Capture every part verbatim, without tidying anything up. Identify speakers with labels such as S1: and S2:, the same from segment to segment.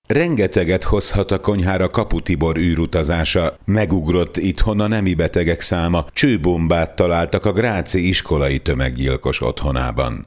S1: Rengeteget hozhat a konyhára Kapu Tibor űrutazása. Megugrott itthon a nemi betegek száma, csőbombát találtak a gráci iskolai tömeggyilkos otthonában.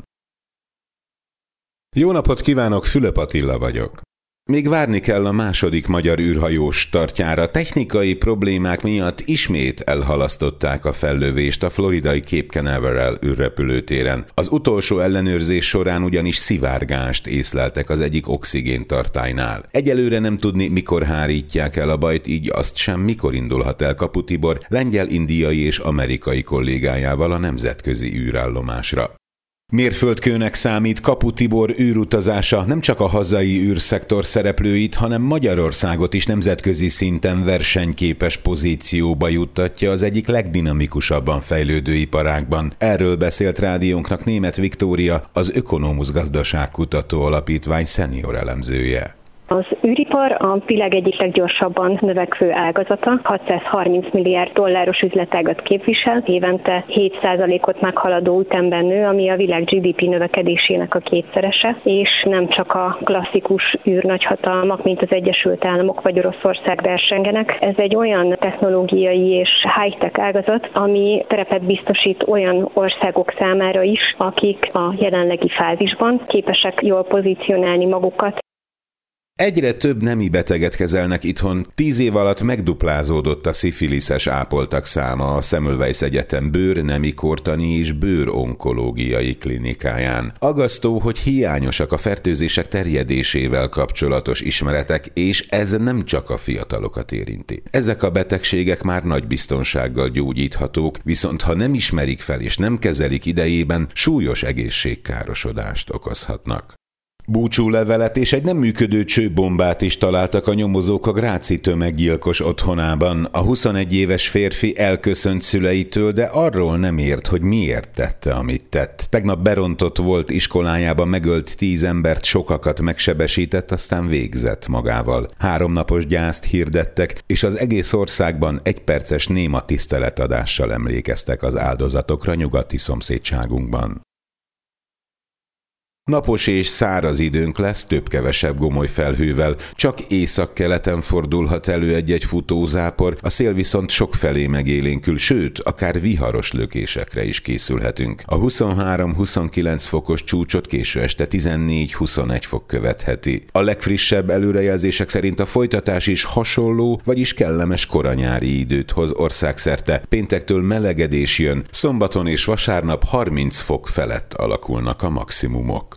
S1: Jó napot kívánok, Fülöp Attila vagyok. Még várni kell a második magyar űrhajós startjára. Technikai problémák miatt ismét elhalasztották a fellövést a floridai Cape Canaveral űrrepülőtéren. Az utolsó ellenőrzés során ugyanis szivárgást észleltek az egyik oxigéntartálynál. Egyelőre nem tudni, mikor hárítják el a bajt, így azt sem, mikor indulhat el Kapu Tibor lengyel, indiai és amerikai kollégájával a nemzetközi űrállomásra. Mérföldkőnek számít Kapu Tibor űrutazása, nem csak a hazai űrszektor szereplőit, hanem Magyarországot is nemzetközi szinten versenyképes pozícióba juttatja az egyik legdinamikusabban fejlődő iparágban. Erről beszélt rádiónknak Németh Viktória, az Ökonomusz Gazdaságkutató Alapítvány szenior elemzője.
S2: Az űripar a világ egyik leggyorsabban növekvő ágazata, hatszázharminc milliárd dolláros üzletágat képvisel, évente hét százalékot meghaladó ütemben nő, ami a világ gé dé pé növekedésének a kétszerese, és nem csak a klasszikus űrnagyhatalmak, mint az Egyesült Államok vagy Oroszország versengenek. Ez egy olyan technológiai és high-tech ágazat, ami terepet biztosít olyan országok számára is, akik a jelenlegi fázisban képesek jól pozícionálni magukat.
S1: Egyre több nemi beteget kezelnek itthon. Tíz év alatt megduplázódott a szifiliszes ápoltak száma a Semmelweis Egyetem bőr, nemi kortani és bőr-onkológiai klinikáján. Aggasztó, hogy hiányosak a fertőzések terjedésével kapcsolatos ismeretek, és ez nem csak a fiatalokat érinti. Ezek a betegségek már nagy biztonsággal gyógyíthatók, viszont ha nem ismerik fel és nem kezelik idejében, súlyos egészségkárosodást okozhatnak. Búcsúlevelet és egy nem működő csőbombát is találtak a nyomozók a gráci tömeggyilkos otthonában. A huszonegy éves férfi elköszönt szüleitől, de arról nem ért, hogy miért tette, amit tett. Tegnap berontott volt iskolájában, megölt tíz embert, sokakat megsebesített, aztán végzett magával. Háromnapos gyászt hirdettek, és az egész országban egyperces néma tiszteletadással emlékeztek az áldozatokra nyugati szomszédságunkban. Napos és száraz időnk lesz, több-kevesebb gomoly felhővel, csak északkeleten fordulhat elő egy-egy futózápor, a szél viszont sokfelé megélénkül, sőt, akár viharos lökésekre is készülhetünk. A huszonhárom-huszonkilenc fokos csúcsot késő este tizennégy-huszonegy fok követheti. A legfrissebb előrejelzések szerint a folytatás is hasonló, vagyis kellemes koranyári időt hoz országszerte. Péntektől melegedés jön, szombaton és vasárnap harminc fok felett alakulnak a maximumok.